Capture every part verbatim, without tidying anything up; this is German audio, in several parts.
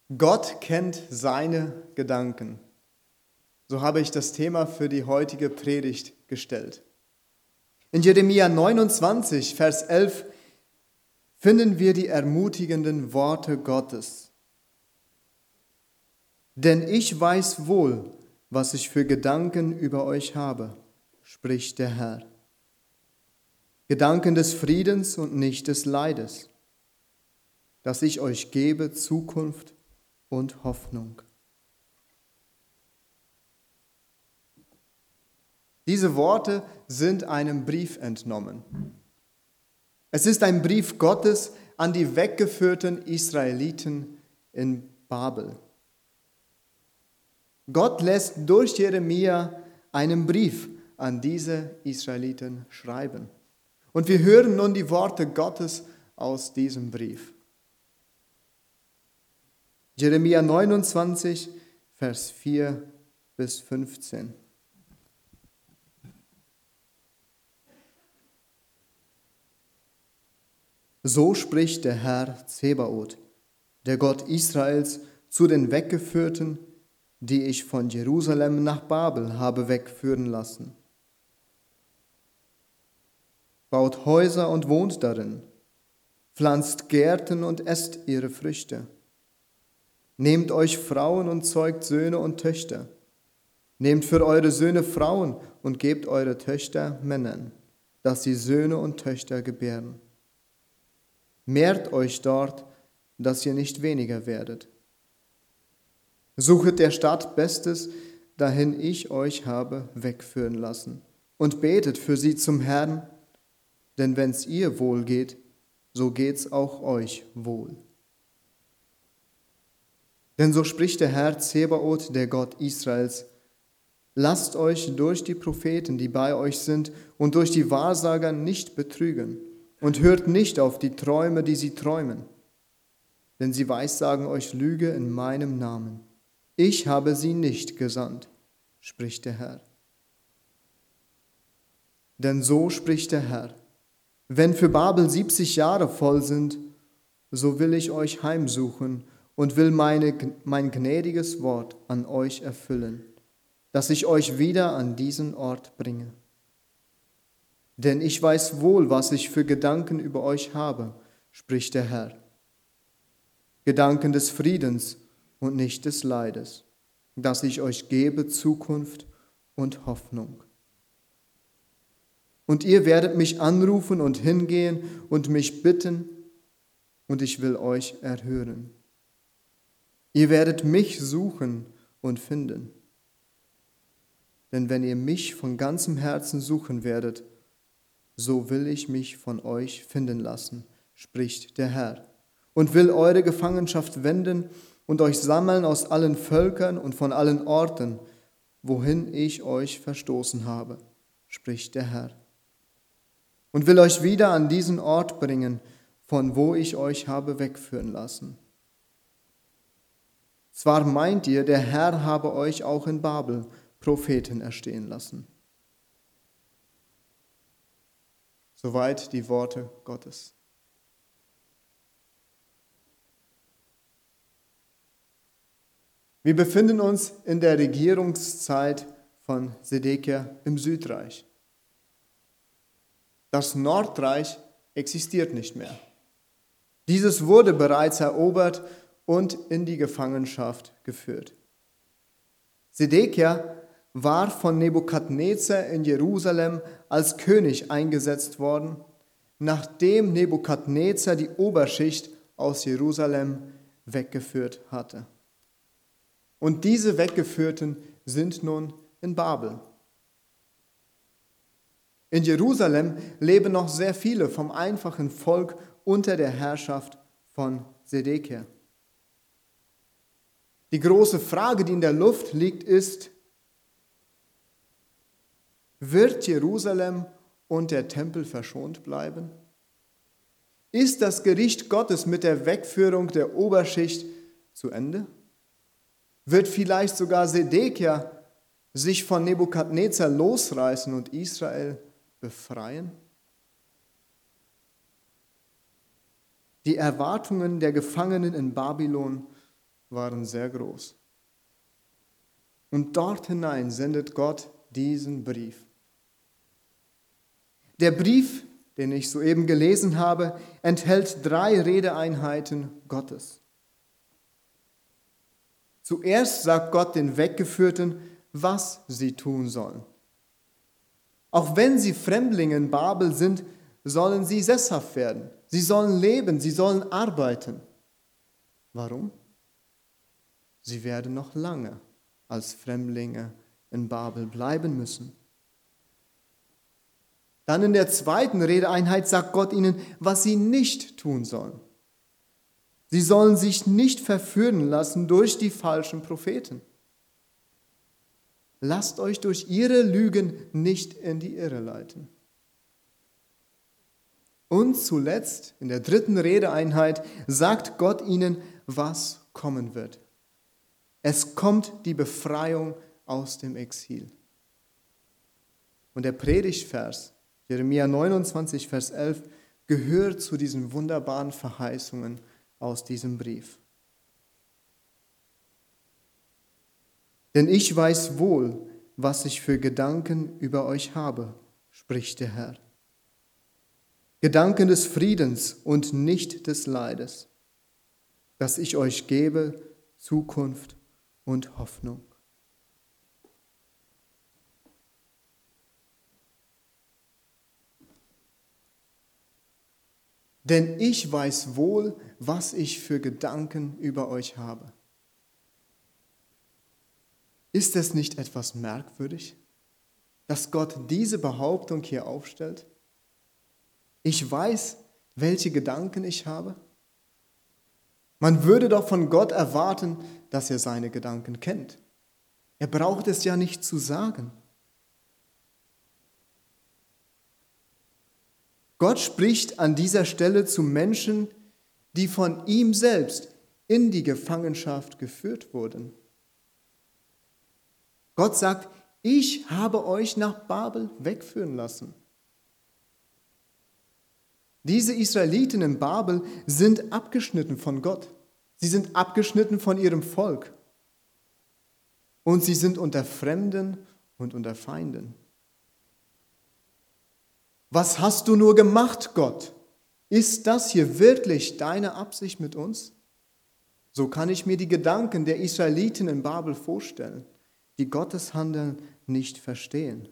Gott kennt seine Gedanken. So habe ich das Thema für die heutige Predigt gestellt. In Jeremia neunundzwanzig, Vers elf finden wir die ermutigenden Worte Gottes. Denn ich weiß wohl, was ich für Gedanken über euch habe, spricht der Herr. Gedanken des Friedens und nicht des Leides, dass ich euch gebe Zukunft und Hoffnung. Diese Worte sind einem Brief entnommen. Es ist ein Brief Gottes an die weggeführten Israeliten in Babel. Gott lässt durch Jeremia einen Brief an diese Israeliten schreiben. Und wir hören nun die Worte Gottes aus diesem Brief. Jeremia neunundzwanzig, Vers vier bis fünfzehn. So spricht der Herr Zebaoth, der Gott Israels, zu den Weggeführten, die ich von Jerusalem nach Babel habe wegführen lassen. Baut Häuser und wohnt darin, pflanzt Gärten und esst ihre Früchte. Nehmt euch Frauen und zeugt Söhne und Töchter. Nehmt für eure Söhne Frauen und gebt eure Töchter Männern, dass sie Söhne und Töchter gebären. Mehrt euch dort, dass ihr nicht weniger werdet. Suchet der Stadt Bestes, dahin ich euch habe wegführen lassen, und betet für sie zum Herrn, denn wenn's ihr wohl geht, so geht's auch euch wohl. Denn so spricht der Herr Zebaoth, der Gott Israels: Lasst euch durch die Propheten, die bei euch sind, und durch die Wahrsager nicht betrügen, und hört nicht auf die Träume, die sie träumen. Denn sie weissagen euch Lüge in meinem Namen. Ich habe sie nicht gesandt, spricht der Herr. Denn so spricht der Herr: Wenn für Babel siebzig Jahre voll sind, so will ich euch heimsuchen und will meine, mein gnädiges Wort an euch erfüllen, dass ich euch wieder an diesen Ort bringe. Denn ich weiß wohl, was ich für Gedanken über euch habe, spricht der Herr. Gedanken des Friedens und nicht des Leides, dass ich euch gebe Zukunft und Hoffnung. Und ihr werdet mich anrufen und hingehen und mich bitten, und ich will euch erhören. Ihr werdet mich suchen und finden. Denn wenn ihr mich von ganzem Herzen suchen werdet, so will ich mich von euch finden lassen, spricht der Herr, und will eure Gefangenschaft wenden und euch sammeln aus allen Völkern und von allen Orten, wohin ich euch verstoßen habe, spricht der Herr. Und will euch wieder an diesen Ort bringen, von wo ich euch habe wegführen lassen. Zwar meint ihr, der Herr habe euch auch in Babel Propheten erstehen lassen. Soweit die Worte Gottes. Wir befinden uns in der Regierungszeit von Sedekia im Südreich. Das Nordreich existiert nicht mehr. Dieses wurde bereits erobert und in die Gefangenschaft geführt. Sedekia war von Nebukadnezar in Jerusalem als König eingesetzt worden, nachdem Nebukadnezar die Oberschicht aus Jerusalem weggeführt hatte. Und diese Weggeführten sind nun in Babel. In Jerusalem leben noch sehr viele vom einfachen Volk unter der Herrschaft von Sedekia. Die große Frage, die in der Luft liegt, ist: Wird Jerusalem und der Tempel verschont bleiben? Ist das Gericht Gottes mit der Wegführung der Oberschicht zu Ende? Wird vielleicht sogar Sedekia sich von Nebukadnezar losreißen und Israel befreien? Die Erwartungen der Gefangenen in Babylon waren sehr groß. Und dort hinein sendet Gott diesen Brief. Der Brief, den ich soeben gelesen habe, enthält drei Redeeinheiten Gottes. Zuerst sagt Gott den Weggeführten, was sie tun sollen. Auch wenn sie Fremdlinge in Babel sind, sollen sie sesshaft werden. Sie sollen leben, sie sollen arbeiten. Warum? Sie werden noch lange als Fremdlinge in Babel bleiben müssen. Dann in der zweiten Redeeinheit sagt Gott ihnen, was sie nicht tun sollen. Sie sollen sich nicht verführen lassen durch die falschen Propheten. Lasst euch durch ihre Lügen nicht in die Irre leiten. Und zuletzt, in der dritten Redeeinheit, sagt Gott ihnen, was kommen wird. Es kommt die Befreiung aus dem Exil. Und der Predigtvers, Jeremia neunundzwanzig, Vers elf, gehört zu diesen wunderbaren Verheißungen aus diesem Brief. Denn ich weiß wohl, was ich für Gedanken über euch habe, spricht der Herr. Gedanken des Friedens und nicht des Leides, dass ich euch gebe Zukunft und Hoffnung. Denn ich weiß wohl, was ich für Gedanken über euch habe. Ist es nicht etwas merkwürdig, dass Gott diese Behauptung hier aufstellt? Ich weiß, welche Gedanken ich habe. Man würde doch von Gott erwarten, dass er seine Gedanken kennt. Er braucht es ja nicht zu sagen. Gott spricht an dieser Stelle zu Menschen, die von ihm selbst in die Gefangenschaft geführt wurden. Gott sagt, ich habe euch nach Babel wegführen lassen. Diese Israeliten in Babel sind abgeschnitten von Gott. Sie sind abgeschnitten von ihrem Volk. Und sie sind unter Fremden und unter Feinden. Was hast du nur gemacht, Gott? Ist das hier wirklich deine Absicht mit uns? So kann ich mir die Gedanken der Israeliten in Babel vorstellen, die Gottes Handeln nicht verstehen.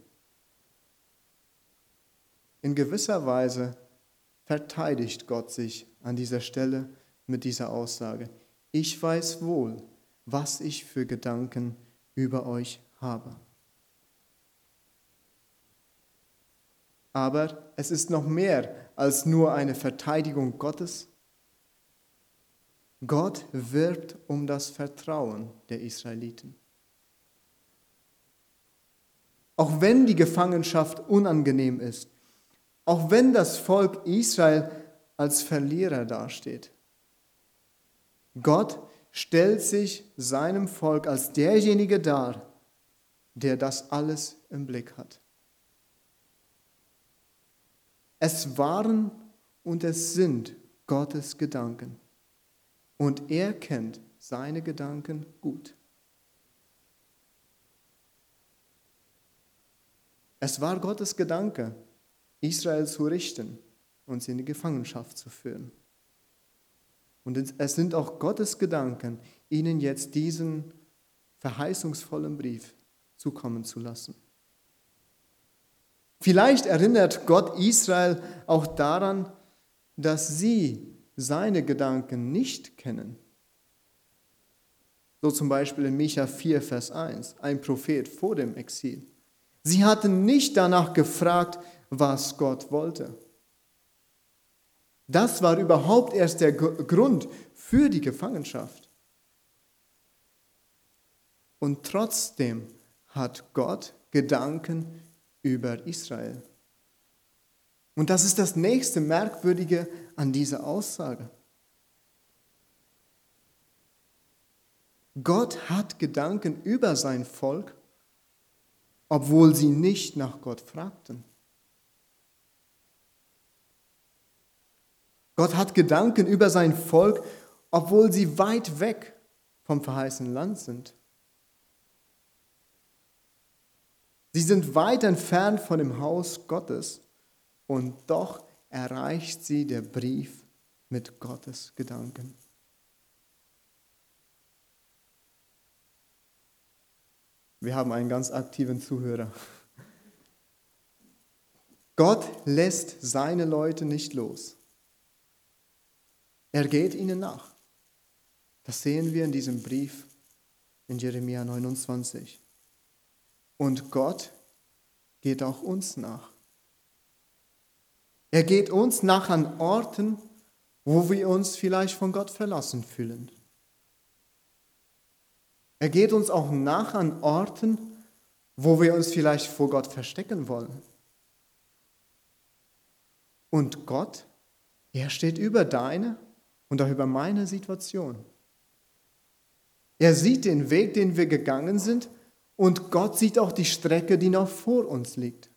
In gewisser Weise verteidigt Gott sich an dieser Stelle mit dieser Aussage. Ich weiß wohl, was ich für Gedanken über euch habe. Aber es ist noch mehr als nur eine Verteidigung Gottes. Gott wirbt um das Vertrauen der Israeliten. Auch wenn die Gefangenschaft unangenehm ist, auch wenn das Volk Israel als Verlierer dasteht, Gott stellt sich seinem Volk als derjenige dar, der das alles im Blick hat. Es waren und es sind Gottes Gedanken und er kennt seine Gedanken gut. Es war Gottes Gedanke, Israel zu richten und sie in die Gefangenschaft zu führen. Und es sind auch Gottes Gedanken, ihnen jetzt diesen verheißungsvollen Brief zukommen zu lassen. Vielleicht erinnert Gott Israel auch daran, dass sie seine Gedanken nicht kennen. So zum Beispiel in Micha vier, Vers eins, ein Prophet vor dem Exil. Sie hatten nicht danach gefragt, was Gott wollte. Das war überhaupt erst der Grund für die Gefangenschaft. Und trotzdem hat Gott Gedanken über Israel. Und das ist das nächste Merkwürdige an dieser Aussage. Gott hat Gedanken über sein Volk, obwohl sie nicht nach Gott fragten. Gott hat Gedanken über sein Volk, obwohl sie weit weg vom verheißenen Land sind. Sie sind weit entfernt von dem Haus Gottes und doch erreicht sie der Brief mit Gottes Gedanken. Wir haben einen ganz aktiven Zuhörer. Gott lässt seine Leute nicht los. Er geht ihnen nach. Das sehen wir in diesem Brief in Jeremia neunundzwanzig. Und Gott geht auch uns nach. Er geht uns nach an Orten, wo wir uns vielleicht von Gott verlassen fühlen. Er geht uns auch nach an Orten, wo wir uns vielleicht vor Gott verstecken wollen. Und Gott, er steht über deine und auch über meine Situation. Er sieht den Weg, den wir gegangen sind, und Gott sieht auch die Strecke, die noch vor uns liegt.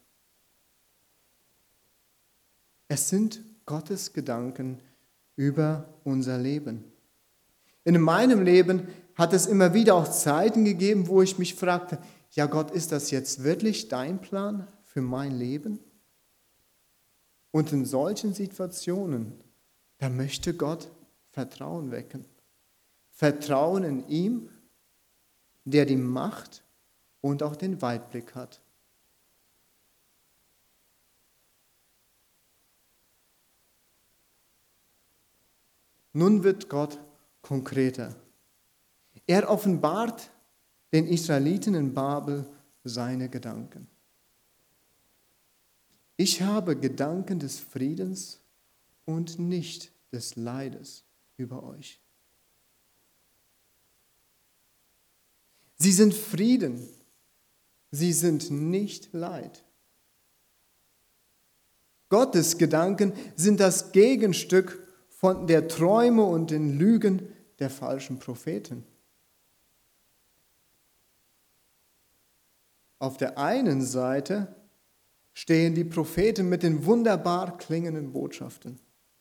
Es sind Gottes Gedanken über unser Leben. In meinem Leben hat es immer wieder auch Zeiten gegeben, wo ich mich fragte, ja Gott, ist das jetzt wirklich dein Plan für mein Leben? Und in solchen Situationen, da möchte Gott Vertrauen wecken. Vertrauen in ihm, der die Macht und auch den Weitblick hat. Nun wird Gott konkreter. Er offenbart den Israeliten in Babel seine Gedanken. Ich habe Gedanken des Friedens und nicht des Leides über euch. Sie sind Frieden, sie sind nicht Leid. Gottes Gedanken sind das Gegenstück von der Träume und den Lügen der falschen Propheten. Auf der einen Seite stehen die Propheten mit den wunderbar klingenden Botschaften.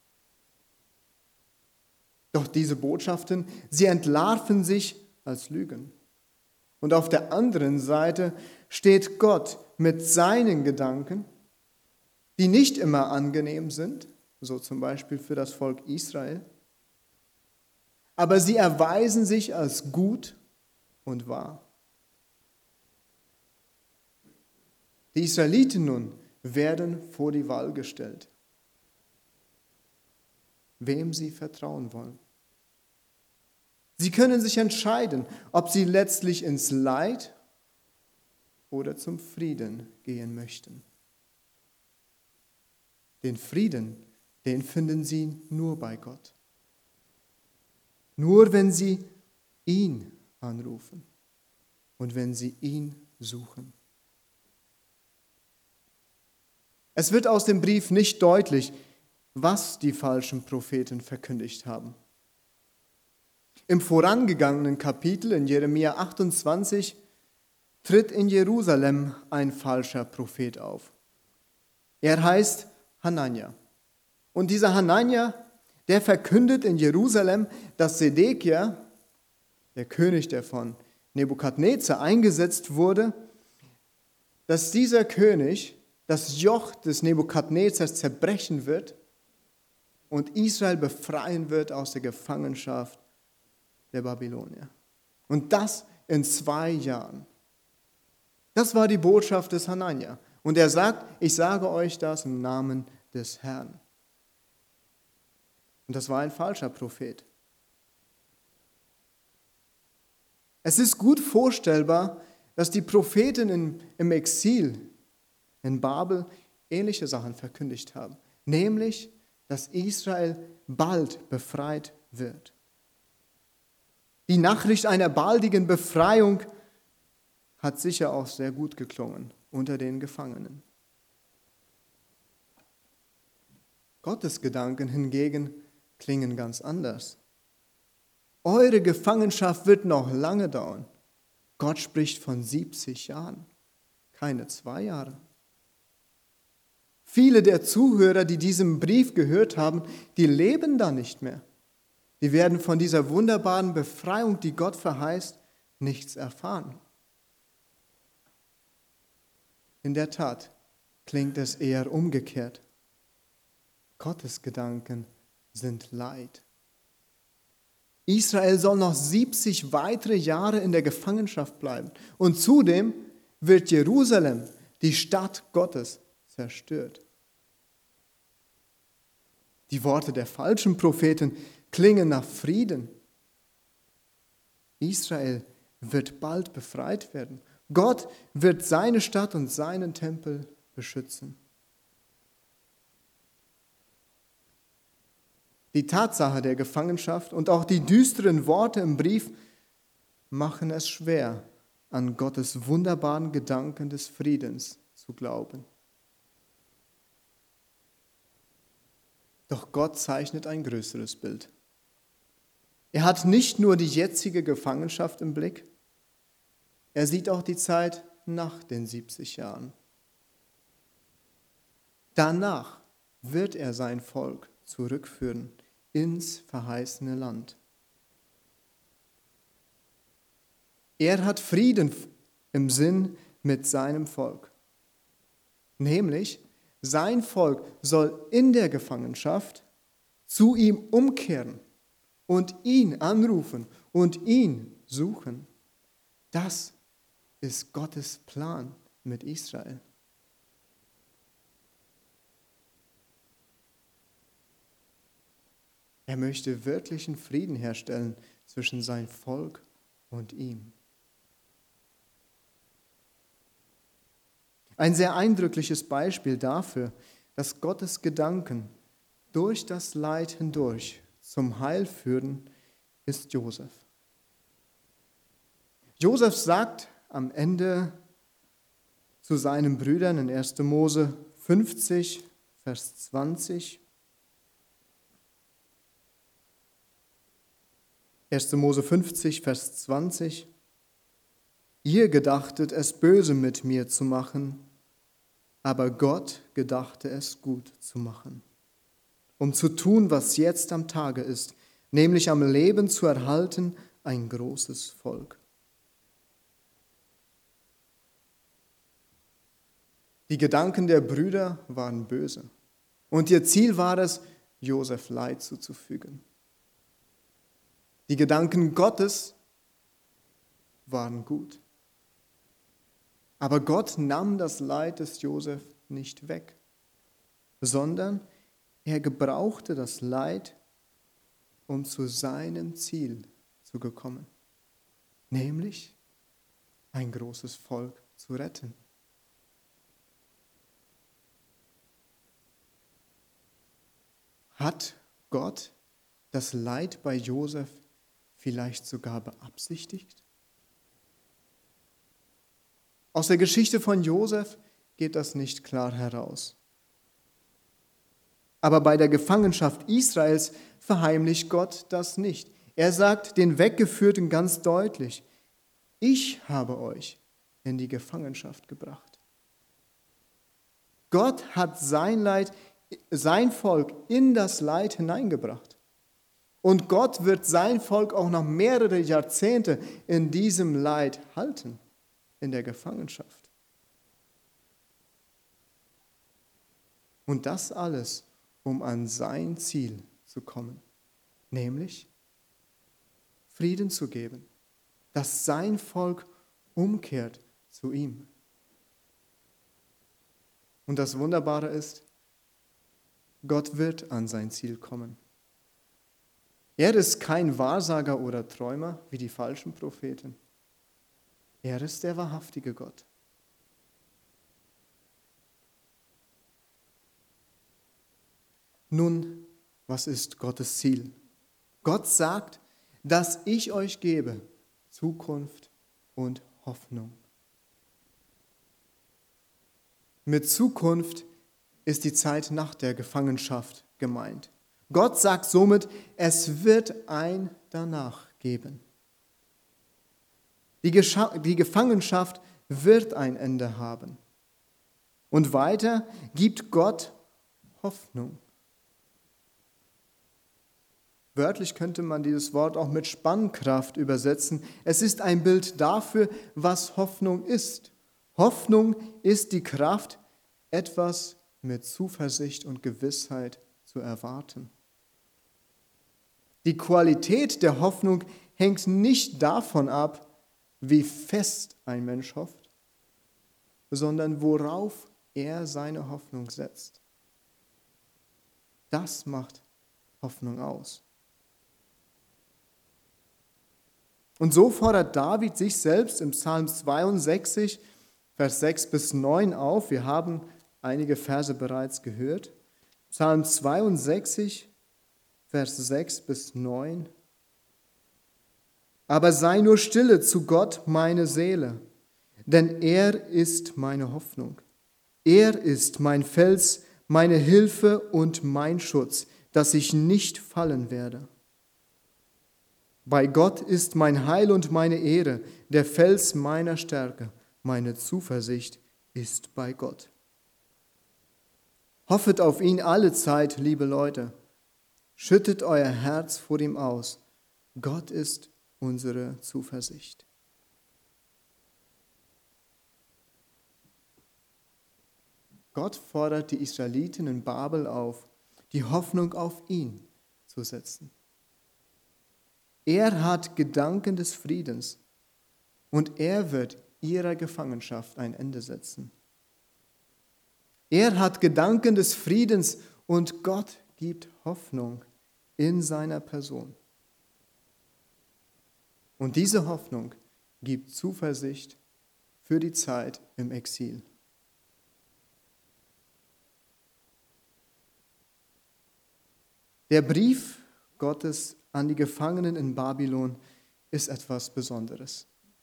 Doch diese Botschaften, sie entlarven sich als Lügen. Und auf der anderen Seite steht Gott mit seinen Gedanken, die nicht immer angenehm sind, so zum Beispiel für das Volk Israel, aber sie erweisen sich als gut und wahr. Die Israeliten nun werden vor die Wahl gestellt, wem sie vertrauen wollen. Sie können sich entscheiden, ob sie letztlich ins Leid oder zum Frieden gehen möchten. Den Frieden, den finden sie nur bei Gott. Nur wenn sie ihn anrufen und wenn sie ihn suchen. Es wird aus dem Brief nicht deutlich, was die falschen Propheten verkündigt haben. Im vorangegangenen Kapitel in Jeremia achtundzwanzig tritt in Jerusalem ein falscher Prophet auf. Er heißt Hanania. Und dieser Hanania, der verkündet in Jerusalem, dass Sedekia, der König, der von Nebukadnezar eingesetzt wurde, dass dieser König das Joch des Nebukadnezars zerbrechen wird und Israel befreien wird aus der Gefangenschaft der Babylonier. Und das in zwei Jahren. Das war die Botschaft des Hanania. Und er sagt, ich sage euch das im Namen des Herrn. Und das war ein falscher Prophet. Es ist gut vorstellbar, dass die Propheten in, im Exil in Babel ähnliche Sachen verkündigt haben. Nämlich, dass Israel bald befreit wird. Die Nachricht einer baldigen Befreiung hat sicher auch sehr gut geklungen unter den Gefangenen. Gottes Gedanken hingegen klingen ganz anders. Eure Gefangenschaft wird noch lange dauern. Gott spricht von siebzig Jahren, keine zwei Jahre. Viele der Zuhörer, die diesen Brief gehört haben, die leben da nicht mehr. Die werden von dieser wunderbaren Befreiung, die Gott verheißt, nichts erfahren. In der Tat klingt es eher umgekehrt. Gottes Gedanken sind Leid. Israel soll noch siebzig weitere Jahre in der Gefangenschaft bleiben. Und zudem wird Jerusalem, die Stadt Gottes, zerstört. Die Worte der falschen Propheten klingen nach Frieden. Israel wird bald befreit werden. Gott wird seine Stadt und seinen Tempel beschützen. Die Tatsache der Gefangenschaft und auch die düsteren Worte im Brief machen es schwer, an Gottes wunderbaren Gedanken des Friedens zu glauben. Doch Gott zeichnet ein größeres Bild. Er hat nicht nur die jetzige Gefangenschaft im Blick, er sieht auch die Zeit nach den siebzig Jahren. Danach wird er sein Volk zurückführen ins verheißene Land. Er hat Frieden im Sinn mit seinem Volk. Nämlich, sein Volk soll in der Gefangenschaft zu ihm umkehren und ihn anrufen und ihn suchen. Das ist Gottes Plan mit Israel. Er möchte wirklichen Frieden herstellen zwischen sein Volk und ihm. Ein sehr eindrückliches Beispiel dafür, dass Gottes Gedanken durch das Leid hindurch zum Heil führen, ist Josef. Josef sagt am Ende zu seinen Brüdern in erster Mose fünfzig, Vers zwanzig, erster Mose fünfzig, Vers zwanzig, ihr gedachtet, es böse mit mir zu machen, aber Gott gedachte es gut zu machen, um zu tun, was jetzt am Tage ist, nämlich am Leben zu erhalten ein großes Volk. Die Gedanken der Brüder waren böse und ihr Ziel war es, Josef Leid zuzufügen. Die Gedanken Gottes waren gut. Aber Gott nahm das Leid des Josef nicht weg, sondern er gebrauchte das Leid, um zu seinem Ziel zu kommen, nämlich ein großes Volk zu retten. Hat Gott das Leid bei Josef vielleicht sogar beabsichtigt? Aus der Geschichte von Josef geht das nicht klar heraus. Aber bei der Gefangenschaft Israels verheimlicht Gott das nicht. Er sagt den Weggeführten ganz deutlich, ich habe euch in die Gefangenschaft gebracht. Gott hat sein Leid, sein Volk in das Leid hineingebracht. Und Gott wird sein Volk auch noch mehrere Jahrzehnte in diesem Leid halten, in der Gefangenschaft. Und das alles, um an sein Ziel zu kommen, nämlich Frieden zu geben, dass sein Volk umkehrt zu ihm. Und das Wunderbare ist, Gott wird an sein Ziel kommen. Er ist kein Wahrsager oder Träumer wie die falschen Propheten. Er ist der wahrhaftige Gott. Nun, was ist Gottes Ziel? Gott sagt, dass ich euch gebe Zukunft und Hoffnung. Mit Zukunft ist die Zeit nach der Gefangenschaft gemeint. Gott sagt somit, es wird ein Danach geben. Die, Gescha- die Gefangenschaft wird ein Ende haben. Und weiter gibt Gott Hoffnung. Wörtlich könnte man dieses Wort auch mit Spannkraft übersetzen. Es ist ein Bild dafür, was Hoffnung ist. Hoffnung ist die Kraft, etwas mit Zuversicht und Gewissheit zu erwarten. Die Qualität der Hoffnung hängt nicht davon ab, wie fest ein Mensch hofft, sondern worauf er seine Hoffnung setzt. Das macht Hoffnung aus. Und so fordert David sich selbst im Psalm zweiundsechzig, Vers sechs bis neun auf. Wir haben einige Verse bereits gehört. Psalm zweiundsechzig, Vers sechs bis neun. Aber sei nur stille zu Gott, meine Seele, denn er ist meine Hoffnung. Er ist mein Fels, meine Hilfe und mein Schutz, dass ich nicht fallen werde. Bei Gott ist mein Heil und meine Ehre, der Fels meiner Stärke. Meine Zuversicht ist bei Gott. Hoffet auf ihn alle Zeit, liebe Leute. Schüttet euer Herz vor ihm aus. Gott ist unsere Zuversicht. Gott fordert die Israeliten in Babel auf, die Hoffnung auf ihn zu setzen. Er hat Gedanken des Friedens und er wird ihrer Gefangenschaft ein Ende setzen. Er hat Gedanken des Friedens und Gott gibt Hoffnung in seiner Person. Und diese Hoffnung gibt Zuversicht für die Zeit im Exil. Der Brief Gottes an die Gefangenen in Babylon ist etwas Besonderes.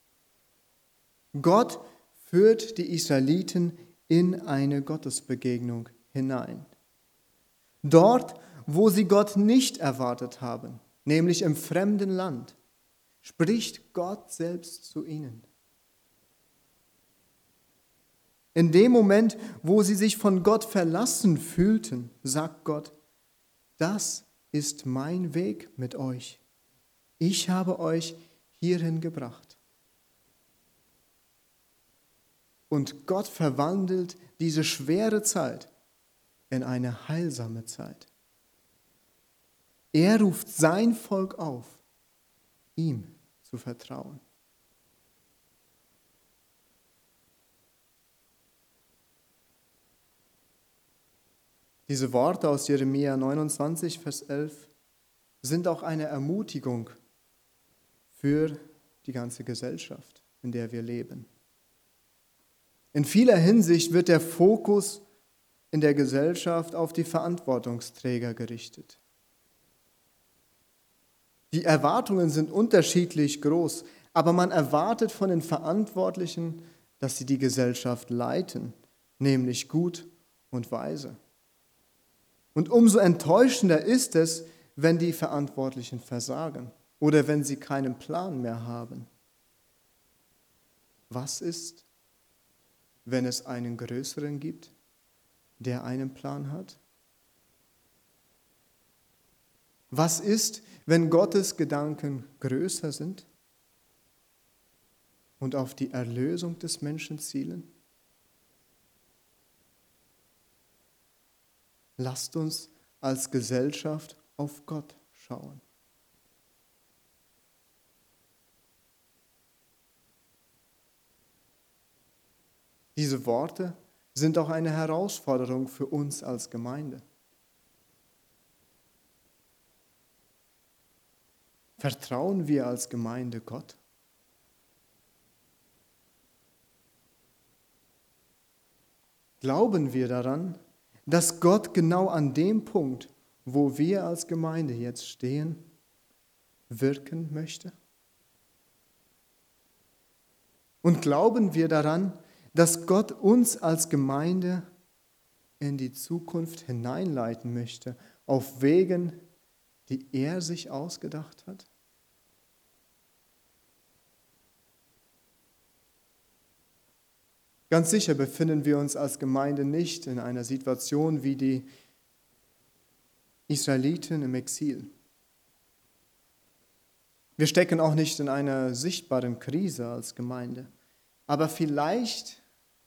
Gott führt die Israeliten in eine Gottesbegegnung hinein. Dort, wo sie Gott nicht erwartet haben, nämlich im fremden Land, spricht Gott selbst zu ihnen. In dem Moment, wo sie sich von Gott verlassen fühlten, sagt Gott, das ist mein Weg mit euch. Ich habe euch hierhin gebracht. Und Gott verwandelt diese schwere Zeit in eine heilsame Zeit. Er ruft sein Volk auf, ihm zu vertrauen. Diese Worte aus Jeremia neunundzwanzig, Vers elf sind auch eine Ermutigung für die ganze Gesellschaft, in der wir leben. In vieler Hinsicht wird der Fokus in der Gesellschaft auf die Verantwortungsträger gerichtet. Die Erwartungen sind unterschiedlich groß, aber man erwartet von den Verantwortlichen, dass sie die Gesellschaft leiten, nämlich gut und weise. Und umso enttäuschender ist es, wenn die Verantwortlichen versagen oder wenn sie keinen Plan mehr haben. Was ist, wenn es einen Größeren gibt, der einen Plan hat? Was ist, wenn Gottes Gedanken größer sind und auf die Erlösung des Menschen zielen? Lasst uns als Gesellschaft auf Gott schauen. Diese Worte sind auch eine Herausforderung für uns als Gemeinde. Vertrauen wir als Gemeinde Gott? Glauben wir daran, dass Gott genau an dem Punkt, wo wir als Gemeinde jetzt stehen, wirken möchte? Und glauben wir daran, dass Gott uns als Gemeinde in die Zukunft hineinleiten möchte, auf Wegen, die er sich ausgedacht hat? Ganz sicher befinden wir uns als Gemeinde nicht in einer Situation wie die Israeliten im Exil. Wir stecken auch nicht in einer sichtbaren Krise als Gemeinde. Aber vielleicht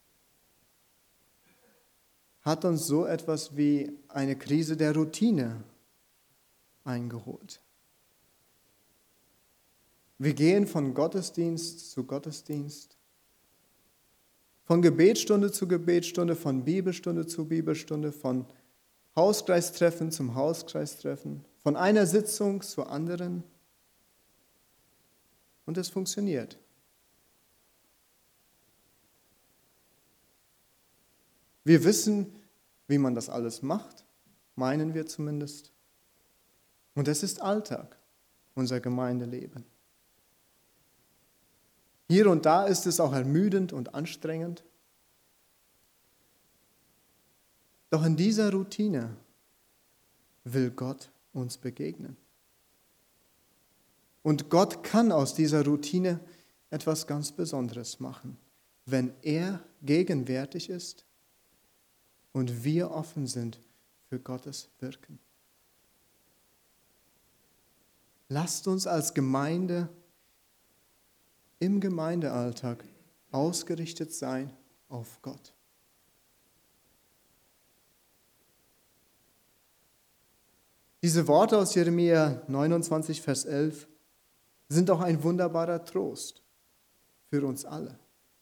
hat uns so etwas wie eine Krise der Routine eingeholt. Wir gehen von Gottesdienst zu Gottesdienst, von Gebetsstunde zu Gebetsstunde, von Bibelstunde zu Bibelstunde, von Hauskreistreffen zum Hauskreistreffen, von einer Sitzung zur anderen. Und es funktioniert. Wir wissen, wie man das alles macht, meinen wir zumindest. Und es ist Alltag, unser Gemeindeleben. Hier und da ist es auch ermüdend und anstrengend. Doch in dieser Routine will Gott uns begegnen. Und Gott kann aus dieser Routine etwas ganz Besonderes machen, wenn er gegenwärtig ist und wir offen sind für Gottes Wirken. Lasst uns als Gemeinde im Gemeindealltag ausgerichtet sein auf Gott. Diese Worte aus Jeremia neunundzwanzig, Vers elf sind auch ein wunderbarer Trost für uns alle.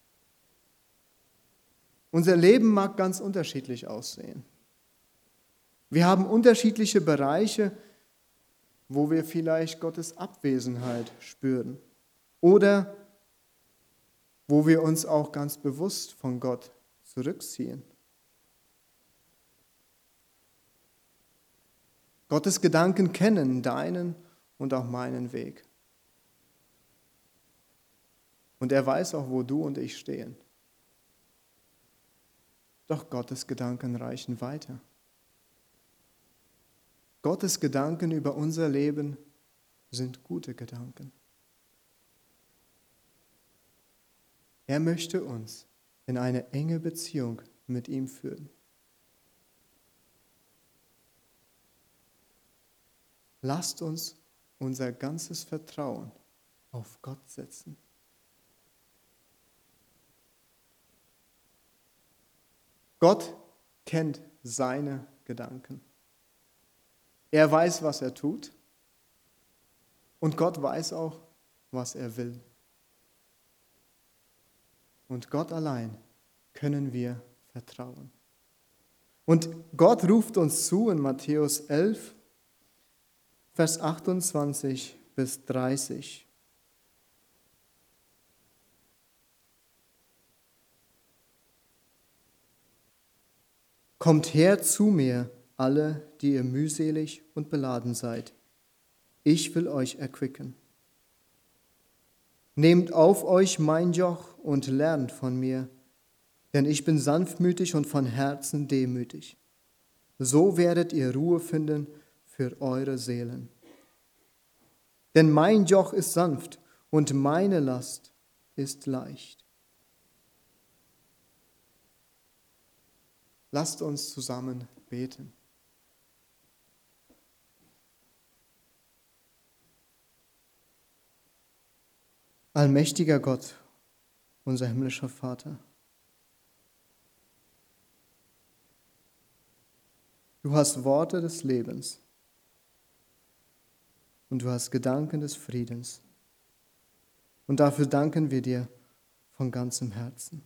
Unser Leben mag ganz unterschiedlich aussehen. Wir haben unterschiedliche Bereiche, wo wir vielleicht Gottes Abwesenheit spüren oder wo wir uns auch ganz bewusst von Gott zurückziehen. Gottes Gedanken kennen deinen und auch meinen Weg. Und er weiß auch, wo du und ich stehen. Doch Gottes Gedanken reichen weiter. Gottes Gedanken über unser Leben sind gute Gedanken. Er möchte uns in eine enge Beziehung mit ihm führen. Lasst uns unser ganzes Vertrauen auf Gott setzen. Gott kennt seine Gedanken. Er weiß, was er tut. Und Gott weiß auch, was er will. Und Gott allein können wir vertrauen. Und Gott ruft uns zu in Matthäus elf, Vers achtundzwanzig bis dreißig. Kommt her zu mir, alle, die ihr mühselig und beladen seid. Ich will euch erquicken. Nehmt auf euch mein Joch und lernt von mir, denn ich bin sanftmütig und von Herzen demütig. So werdet ihr Ruhe finden für eure Seelen. Denn mein Joch ist sanft und meine Last ist leicht. Lasst uns zusammen beten. Allmächtiger Gott, unser himmlischer Vater, du hast Worte des Lebens und du hast Gedanken des Friedens. Und dafür danken wir dir von ganzem Herzen.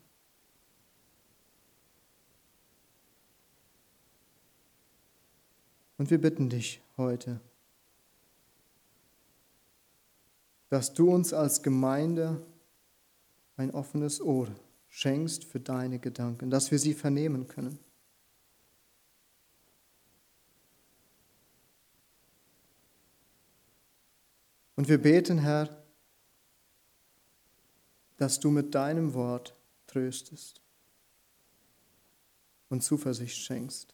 Und wir bitten dich heute, dass du uns als Gemeinde ein offenes Ohr schenkst für deine Gedanken, dass wir sie vernehmen können. Und wir beten, Herr, dass du mit deinem Wort tröstest und Zuversicht schenkst.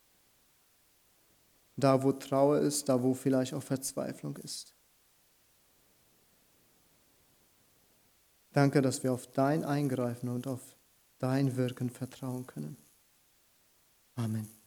Da, wo Trauer ist, da, wo vielleicht auch Verzweiflung ist. Danke, dass wir auf dein Eingreifen und auf dein Wirken vertrauen können. Amen.